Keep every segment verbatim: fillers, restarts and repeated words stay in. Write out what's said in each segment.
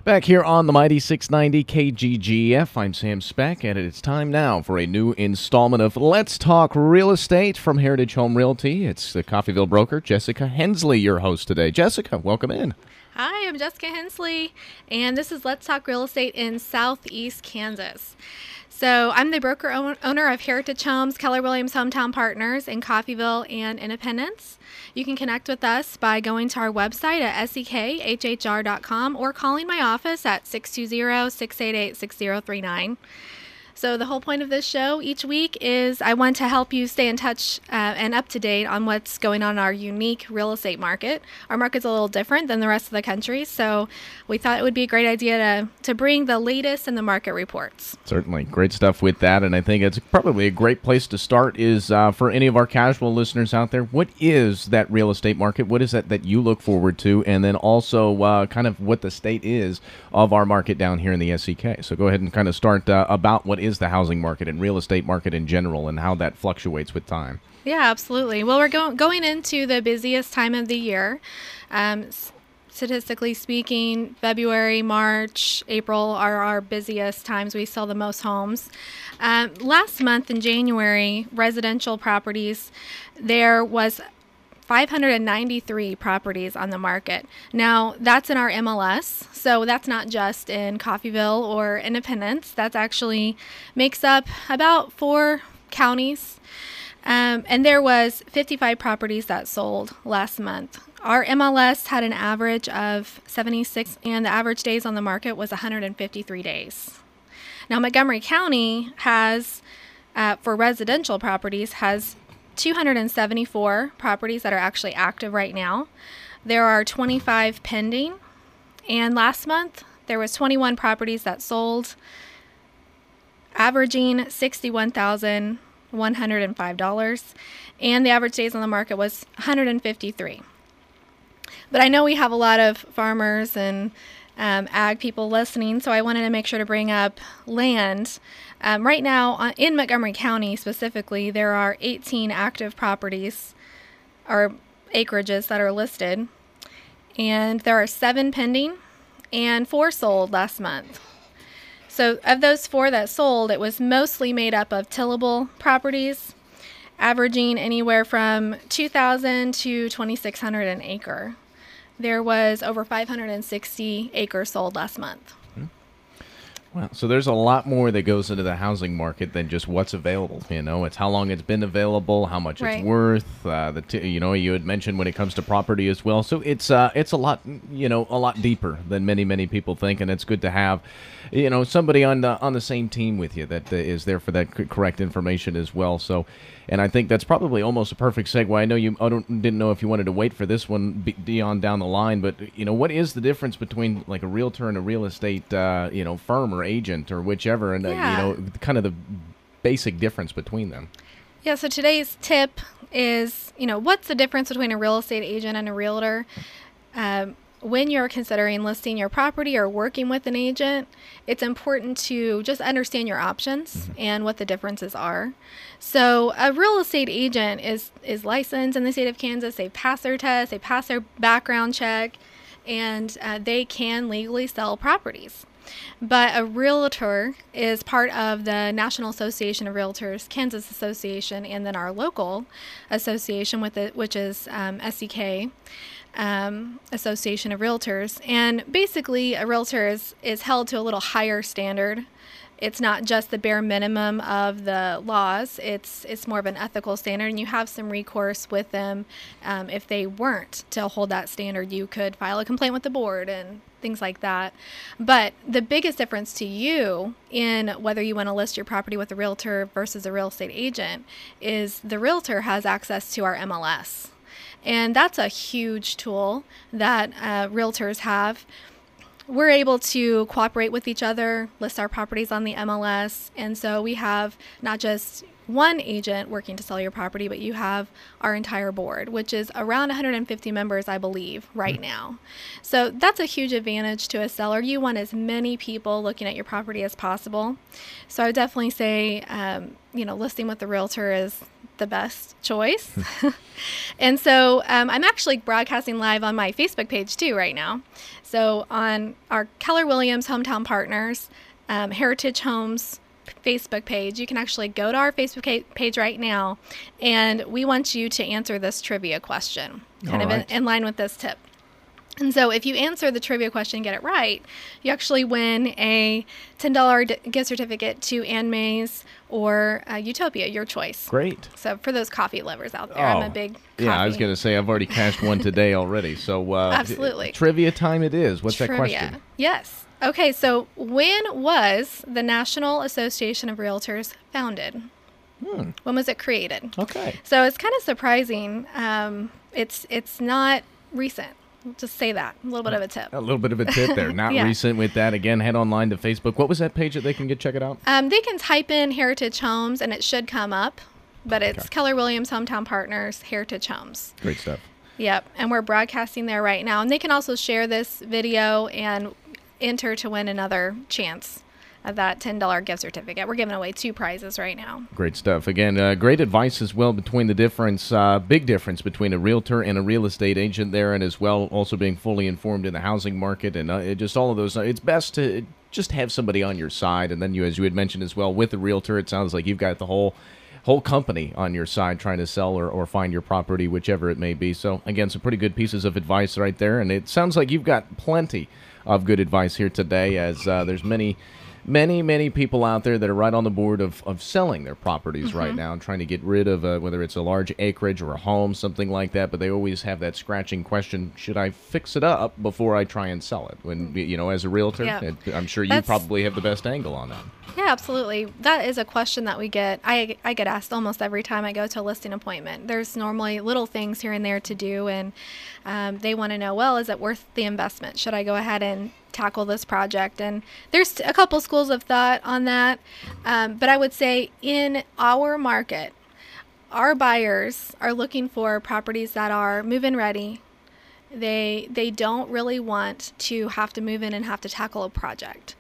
Back here on the Mighty six ninety K G G F, I'm Sam Speck, and it's time now for a new installment of Let's Talk Real Estate from Heritage Home Realty. It's the Coffeyville broker, Jessica Hensley, your host today. Jessica, welcome in. Hi, I'm Jessica Hensley, and this is Let's Talk Real Estate in Southeast Kansas. So I'm the broker own- owner of Heritage Homes, Keller Williams Hometown Partners in Coffeyville and Independence. You can connect with us by going to our website at S E K H H R dot com or calling my office at six two zero, six eight eight, six zero three nine. So the whole point of this show each week is I want to help you stay in touch uh, and up to date on what's going on in our unique real estate market. Our market's a little different than the rest of the country, so we thought it would be a great idea to, to bring the latest in the market reports. Certainly. Great stuff with that, and I think it's probably a great place to start is uh, for any of our casual listeners out there, what is that real estate market? What is that that you look forward to? And then also uh, kind of what the state is of our market down here in the S E K. So go ahead and kind of start uh, about what is the housing market and real estate market in general and how that fluctuates with time. Yeah, absolutely. Well, we're go- going into the busiest time of the year. Um, s- statistically speaking, February, March, April are our busiest times. We sell the most homes. Um, last month in January, residential properties, there was five hundred ninety-three properties on the market. Now, that's in our M L S, so that's not just in Coffeyville or Independence. That's actually makes up about four counties. Um, and there was fifty-five properties that sold last month. Our M L S had an average of seventy-six, and the average days on the market was one hundred fifty-three days. Now, Montgomery County has, uh, for residential properties, has two hundred seventy-four properties that are actually active right now. There are twenty-five pending, and last month there was twenty-one properties that sold, averaging sixty-one thousand one hundred five dollars, and the average days on the market was one hundred fifty-three. But I know we have a lot of farmers and um, ag people listening, so I wanted to make sure to bring up land. Um, right now, uh, in Montgomery County specifically, there are eighteen active properties or acreages that are listed, and there are seven pending and four sold last month. So of those four that sold, it was mostly made up of tillable properties, averaging anywhere from two thousand to twenty-six hundred an acre. There was over five hundred sixty acres sold last month. Well, so there's a lot more that goes into the housing market than just what's available. You know, it's how long it's been available, how much Right. it's worth. Uh, the t- you know, you had mentioned when it comes to property as well. So it's uh, it's a lot, you know, a lot deeper than many many people think, and it's good to have, you know, somebody on the on the same team with you that uh, is there for that c- correct information as well. So, and I think that's probably almost a perfect segue. I know you I don't, didn't know if you wanted to wait for this one be, be on down the line, but you know, what is the difference between like a realtor and a real estate, uh, you know, firm or agent or whichever, and uh, Yeah. you know, kind of the basic difference between them? Yeah, so today's tip is, you know, what's the difference between a real estate agent and a realtor? Um, when you're considering listing your property or working with an agent, it's important to just understand your options mm-hmm. and what the differences are. So a real estate agent is, is licensed in the state of Kansas. They pass their test, they pass their background check, and uh, they can legally sell properties. But a realtor is part of the National Association of Realtors, Kansas Association, and then our local association with it, which is um, S E K, um, Association of Realtors. And basically, a realtor is, is held to a little higher standard. It's not just the bare minimum of the laws. It's it's more of an ethical standard, and you have some recourse with them. Um, if they weren't to hold that standard, you could file a complaint with the board and things like that. But the biggest difference to you in whether you want to list your property with a realtor versus a real estate agent is the realtor has access to our M L S. And that's a huge tool that uh, realtors have. We're able to cooperate with each other, list our properties on the M L S, and so we have not just one agent working to sell your property, but you have our entire board, which is around one hundred fifty members, I believe, right mm-hmm. now. So that's a huge advantage to a seller. You want as many people looking at your property as possible. So I would definitely say, um, you know, listing with the realtor is the best choice. And so um, I'm actually broadcasting live on my Facebook page too right now. So on our Keller Williams Hometown Partners um, Heritage Homes Facebook page, you can actually go to our Facebook page right now, and we want you to answer this trivia question, kind All of right. in, in line with this tip. And so if you answer the trivia question and get it right, you actually win a ten dollars d- gift certificate to Ann May's or uh, Utopia, your choice. Great. So for those coffee lovers out there, I'm Oh, a big coffee. Yeah, I was going to say I've already cashed one today already. So uh, Absolutely. Trivia time it is. What's Trivia. that question? Yes. Okay, so when was the National Association of Realtors founded? Hmm. When was it created? Okay. So it's kind of surprising. Um, it's it's not recent. We'll just say that. A little bit of a tip. A little bit of a tip there. Not Yeah. recent with that. Again, head online to Facebook. What was that page that they can get check it out? Um, they can type in Heritage Homes and it should come up, but it's Okay. Keller Williams Hometown Partners Heritage Homes. Great stuff. Yep, and we're broadcasting there right now. And they can also share this video and enter to win another chance of that ten dollars gift certificate. We're giving away two prizes right now. Great stuff. Again, uh, great advice as well between the difference, uh, big difference between a realtor and a real estate agent there, and as well also being fully informed in the housing market and uh, it just all of those. It's best to just have somebody on your side, and then you, as you had mentioned as well, with a realtor, it sounds like you've got the whole whole company on your side trying to sell or, or find your property, whichever it may be. So again, some pretty good pieces of advice right there, and it sounds like you've got plenty of good advice here today, as uh, there's many Many, many people out there that are right on the board of, of selling their properties Mm-hmm. right now and trying to get rid of uh, whether it's a large acreage or a home, something like that. But they always have that scratching question, should I fix it up before I try and sell it? When, you know, as a realtor, Yeah. it, I'm sure you That's- probably have the best angle on that. Yeah, absolutely. That is a question that we get. I, I get asked almost every time I go to a listing appointment. There's normally little things here and there to do, and um, they want to know, well, is it worth the investment? Should I go ahead and tackle this project? And there's a couple schools of thought on that. Um, but I would say in our market, our buyers are looking for properties that are move-in ready. They they don't really want to have to move in and have to tackle a project.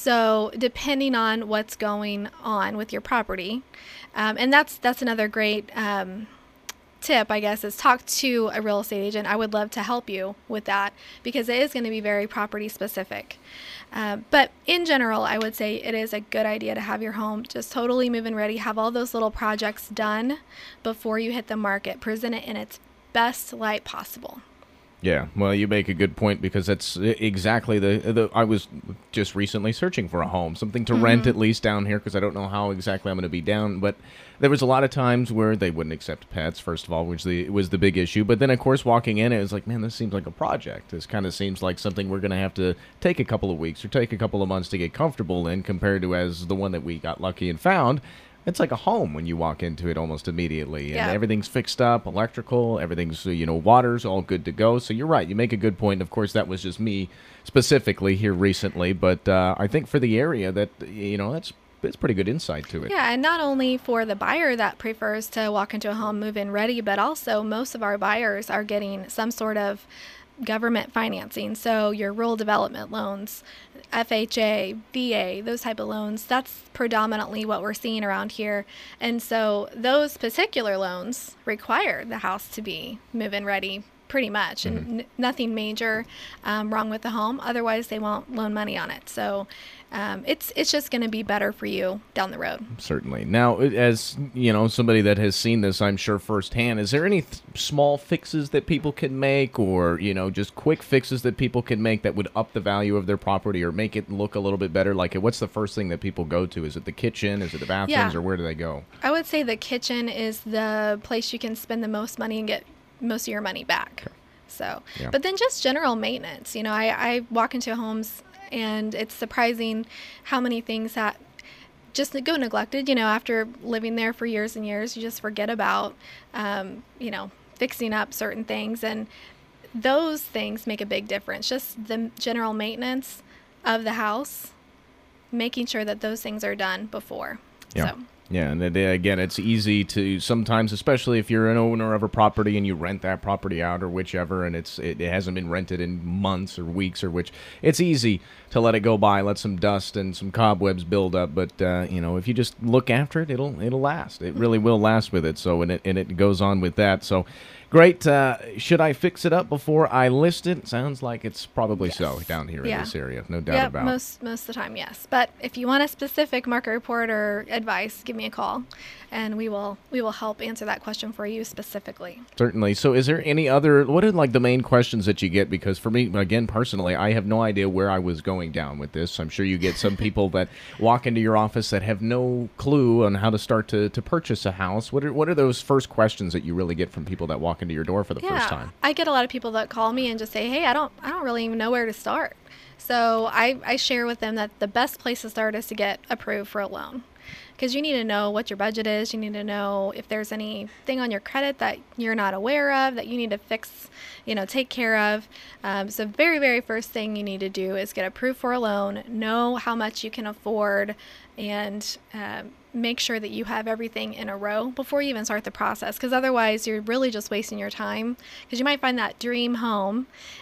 So depending on what's going on with your property, um, and that's that's another great um, tip, I guess, is talk to a real estate agent. I would love to help you with that because it is going to be very property specific. Uh, but in general, I would say it is a good idea to have your home just totally move-in ready, have all those little projects done before you hit the market, present it in its best light possible. Yeah, well, you make a good point because that's exactly the, the I was just recently searching for a home, something to mm-hmm. rent at least down here because I don't know how exactly I'm going to be down, but there was a lot of times where they wouldn't accept pets, first of all, which the, was the big issue. But then, of course, walking in, it was like, man, this seems like a project. This kind of seems like something we're going to have to take a couple of weeks or take a couple of months to get comfortable in compared to as the one that we got lucky and found. It's like a home when you walk into it almost immediately, and yeah. everything's fixed up, electrical, everything's, you know, water's all good to go. So you're right. You make a good point. Of course, that was just me specifically here recently, but uh, I think for the area that, you know, that's it's pretty good insight to it. Yeah, and not only for the buyer that prefers to walk into a home move-in ready, but also most of our buyers are getting some sort of government financing. So your rural development loans, F H A, V A, those type of loans, that's predominantly what we're seeing around here. And so those particular loans require the house to be move-in ready pretty much, and mm-hmm. n- nothing major um, wrong with the home. Otherwise, they won't loan money on it. So um, it's it's just going to be better for you down the road. Certainly. Now, as you know, somebody that has seen this, I'm sure firsthand, is there any th- small fixes that people can make, or you know, just quick fixes that people can make that would up the value of their property or make it look a little bit better? Like, what's the first thing that people go to? Is it the kitchen? Is it the bathrooms? Yeah. Or where do they go? I would say the kitchen is the place you can spend the most money and get most of your money back. Okay. So, yeah. But then just general maintenance. You know, I, I walk into homes and it's surprising how many things that just go neglected. You know, after living there for years and years, you just forget about, um, you know, fixing up certain things. And those things make a big difference. Just the general maintenance of the house, making sure that those things are done before. Yeah. So. Yeah, and it, again, it's easy to sometimes, especially if you're an owner of a property and you rent that property out or whichever, and it's it, it hasn't been rented in months or weeks or which, it's easy to let it go by, let some dust and some cobwebs build up. But uh, you know, if you just look after it, it'll it'll last. It really will last with it. So and it and it goes on with that. So. Great. Uh, should I fix it up before I list it? Sounds like it's probably Yes. so down here Yeah. in this area. No doubt Yep, about it. most most of the time, yes. But if you want a specific market report or advice, give me a call, and we will we will help answer that question for you specifically. Certainly. So is there any other, what are like the main questions that you get? Because for me, again, personally, I have no idea where I was going down with this. I'm sure you get some people that walk into your office that have no clue on how to start to, to purchase a house. What are, what are those first questions that you really get from people that walk into your door for the Yeah, first time? I get a lot of people that call me and just say, "Hey, I don't I don't really even know where to start." So I I share with them that the best place to start is to get approved for a loan. Because you need to know what your budget is. You need to know if there's anything on your credit that you're not aware of that you need to fix, you know, take care of. Um, so very, very first thing you need to do is get approved for a loan, know how much you can afford, and um, make sure that you have everything in a row before you even start the process. Because otherwise, you're really just wasting your time. Because you might find that dream home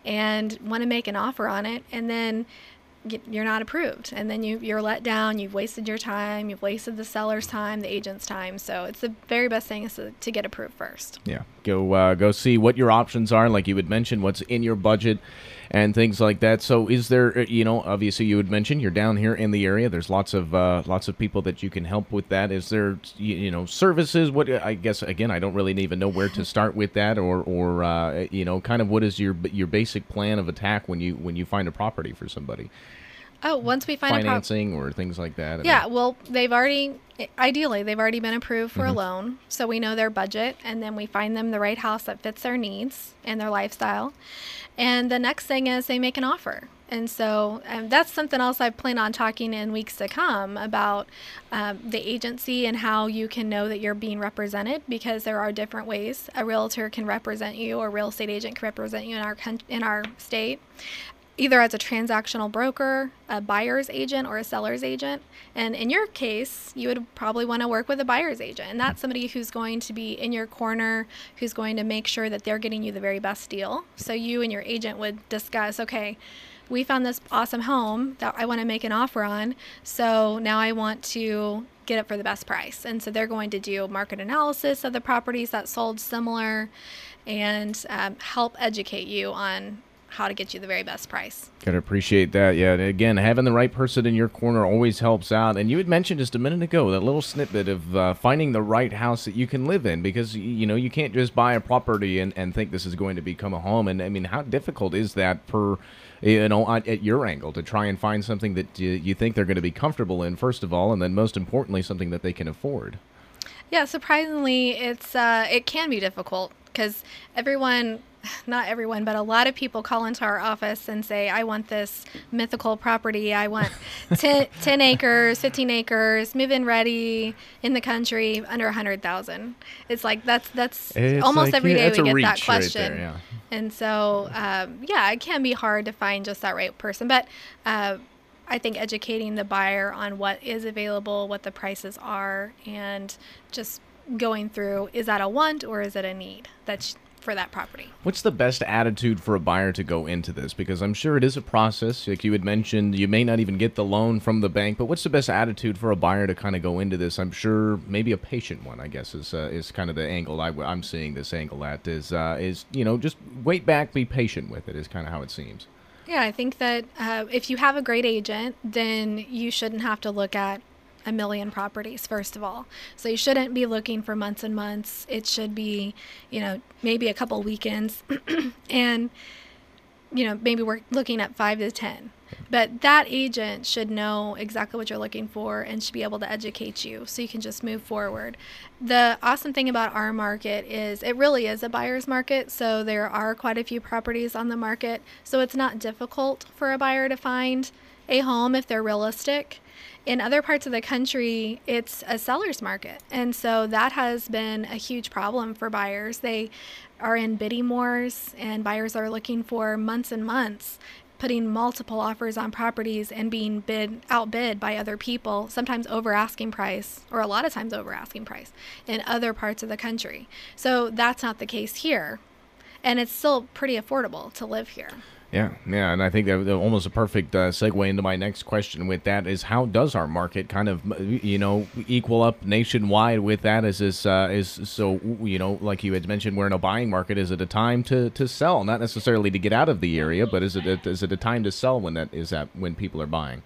and want to make an offer on it, and then you're not approved, and then you you're let down. You've wasted your time, you've wasted the seller's time, the agent's time. So it's the very best thing is to, to get approved first. Yeah, go uh, go see what your options are, like you had mentioned, what's in your budget and things like that. So is there, uh, you know, obviously you would mention you're down here in the area. There's lots of uh, lots of people that you can help with that. Is there, you, you know, services? What I guess again, I don't really even know where to start with that, or or uh, you know, kind of what is your your basic plan of attack when you when you find a property for somebody? Oh, once we find a prop- Financing or things like that. I Yeah, mean, well, they've already, ideally, they've already been approved for Mhm. a loan. So we know their budget, and then we find them the right house that fits their needs and their lifestyle. And the next thing is they make an offer. And so um, that's something else I plan on talking in weeks to come about um, the agency and how you can know that you're being represented, because there are different ways a realtor can represent you or a real estate agent can represent you in our coun- in our state. Either as a transactional broker, a buyer's agent, or a seller's agent. And in your case, you would probably want to work with a buyer's agent. And that's somebody who's going to be in your corner, who's going to make sure that they're getting you the very best deal. So you and your agent would discuss, okay, we found this awesome home that I want to make an offer on. So now I want to get it for the best price. And so they're going to do market analysis of the properties that sold similar and um, help educate you on how to get you the very best price. Gotta appreciate that. Yeah, and again, having the right person in your corner always helps out. And you had mentioned just a minute ago that little snippet of uh, finding the right house that you can live in, because y- you know you can't just buy a property and, and think this is going to become a home. And I mean, how difficult is that per you know at, at your angle to try and find something that you, you think they're going to be comfortable in, first of all, and then most importantly, something that they can afford. Yeah, surprisingly, it's uh, it can be difficult because everyone, not everyone, but a lot of people call into our office and say, I want this mythical property. I want ten, ten acres, fifteen acres, move-in ready, in the country, under one hundred thousand. It's like that's that's It's almost like, every yeah, day that's we a get that reach right question. there, yeah. And so, um, yeah, it can be hard to find just that right person. But uh, I think educating the buyer on what is available, what the prices are, and just going through, is that a want or is it a need that's for that property? What's the best attitude for a buyer to go into this? Because I'm sure it is a process. Like you had mentioned, you may not even get the loan from the bank, but what's the best attitude for a buyer to kind of go into this? I'm sure maybe a patient one, I guess, is uh, is kind of the angle I, I'm seeing this angle at is, uh, is, you know, just wait back, be patient with it is kind of how it seems. Yeah, I think that uh, if you have a great agent, then you shouldn't have to look at a million properties, first of all. So you shouldn't be looking for months and months. It should be, you know, maybe a couple weekends and, you know, maybe we're looking at five to ten. But that agent should know exactly what you're looking for and should be able to educate you so you can just move forward. The awesome thing about our market is it really is a buyer's market. So there are quite a few properties on the market. So it's not difficult for a buyer to find a home if they're realistic. In other parts of the country, it's a seller's market. And so that has been a huge problem for buyers. They are in bidding wars and buyers are looking for months and months putting multiple offers on properties and being bid outbid by other people, sometimes over asking price, or a lot of times over asking price in other parts of the country. So that's not the case here. And it's still pretty affordable to live here. Yeah, yeah, and I think that that almost a perfect uh, segue into my next question with that is how does our market kind of, you know, equal up nationwide with that? Is this, uh, is so, you know, like you had mentioned, we're in a buying market. Is it a time to, to sell? Not necessarily to get out of the area, but is it a, is it a time to sell when that is that when people are buying?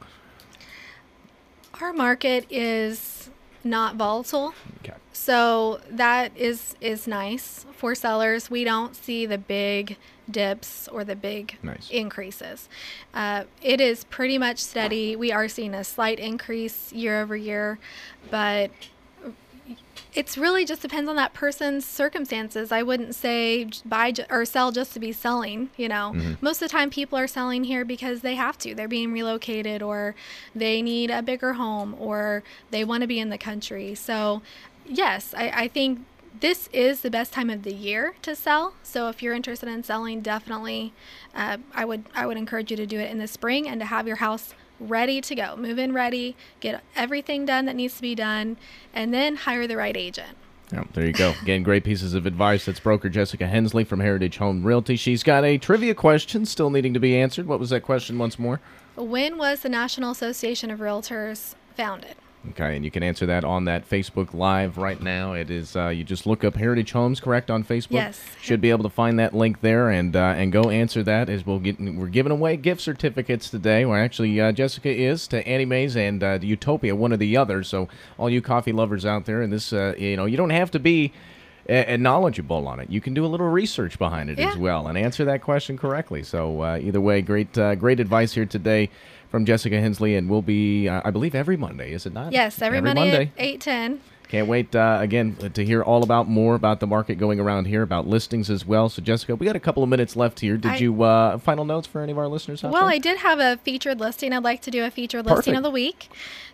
Our market is not volatile. Okay. So that is is nice for sellers. We don't see the big dips or the big Nice. increases. Uh, it is pretty much steady. We are seeing a slight increase year over year, but it's really just depends on that person's circumstances. I wouldn't say j- buy ju- or sell just to be selling. You know, Mhm. most of the time people are selling here because they have to. They're being relocated, or they need a bigger home, or they want to be in the country. So, yes, I, I think this is the best time of the year to sell. So if you're interested in selling, definitely, uh, I would I would encourage you to do it in the spring and to have your house ready to go, move in ready, get everything done that needs to be done, and then hire the right agent. Yeah, there you go. Again, great pieces of advice. That's broker Jessica Hensley from Heritage Home Realty. She's got a trivia question still needing to be answered. What was that question once more? When was the National Association of Realtors founded? Okay, and you can answer that on that Facebook Live right now. It is uh, you just look up Heritage Homes, correct, on Facebook. Yes. Should be able to find that link there and uh, and go answer that. As we'll get, we're giving away gift certificates today. Well, actually, uh, Jessica is to Annie Mae's and uh, Utopia, one or the other. So all you coffee lovers out there, and this, uh, you know, you don't have to be uh, knowledgeable on it. You can do a little research behind it Yeah. as well and answer that question correctly. So uh, either way, great uh, great advice here today from Jessica Hensley, and we'll be, uh, I believe, every Monday, is it not? Yes, every, Monday, at eight ten. Can't wait, uh, again, to hear all about more about the market going around here, about listings as well. So, Jessica, we got a couple of minutes left here. Did I- you, uh, final notes for any of our listeners out Well, there? I did have a featured listing. I'd like to do a featured listing Perfect. of the week.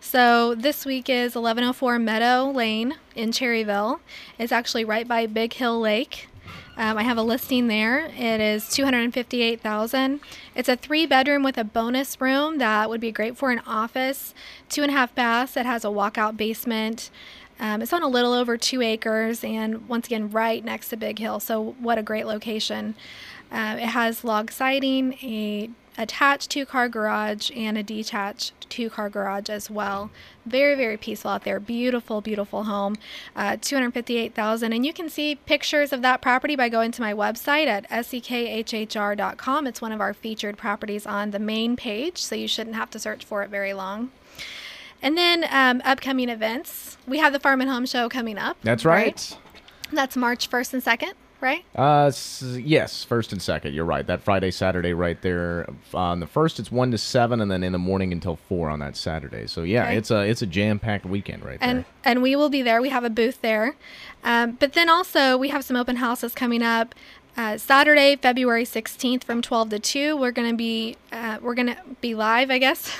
So this week is eleven oh four Meadow Lane in Cherryville. It's actually right by Big Hill Lake. Um, I have a listing there. It is two hundred fifty-eight thousand dollars. It's a three bedroom with a bonus room that would be great for an office. Two and a half baths. It has a walkout basement. Um, it's on a little over two acres, and once again, right next to Big Hill. So what a great location. Uh, it has log siding, a attached two-car garage, and a detached two-car garage as well. Very, very peaceful out there. Beautiful, beautiful home. Uh, two hundred fifty-eight thousand dollars. And you can see pictures of that property by going to my website at S E K H H R dot com. It's one of our featured properties on the main page, so you shouldn't have to search for it very long. And then um, upcoming events. We have the Farm and Home Show coming up. That's right. That's March first and second, right? Uh, s- yes, first and second. You're right. That Friday, Saturday, right there. On the first, it's one to seven, and then in the morning until four on that Saturday. So yeah, Okay. it's a it's a jam packed weekend right And there. and we will be there. We have a booth there. Um, but then also we have some open houses coming up. Uh, Saturday, February sixteenth from twelve to two. We're going to be uh, we're going to be live, I guess,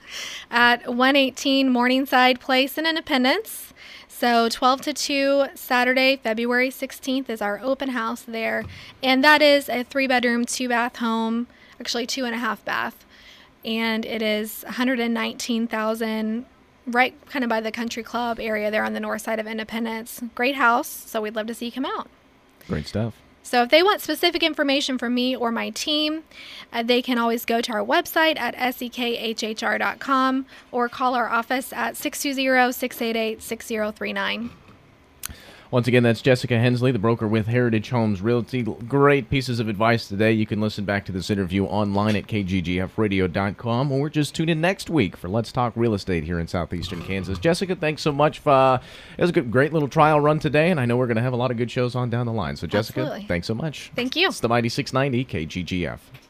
at one eighteen Morningside Place in Independence. So twelve to two Saturday, February sixteenth is our open house there. And that is a three bedroom, two bath home, actually two and a half bath. And it is one hundred nineteen thousand, right kind of by the country club area there on the north side of Independence. Great house. So we'd love to see you come out. Great stuff. So if they want specific information from me or my team, uh, they can always go to our website at S E K H H R dot com or call our office at six two zero, six eight eight, six zero three nine. Once again, that's Jessica Hensley, the broker with Heritage Homes Realty. Great pieces of advice today. You can listen back to this interview online at K G G F radio dot com, or just tune in next week for Let's Talk Real Estate here in southeastern Kansas. Jessica, thanks so much. For, uh, it was a good, great little trial run today, and I know we're going to have a lot of good shows on down the line. So, Jessica, Absolutely. thanks so much. Thank you. It's the Mighty six ninety K G G F.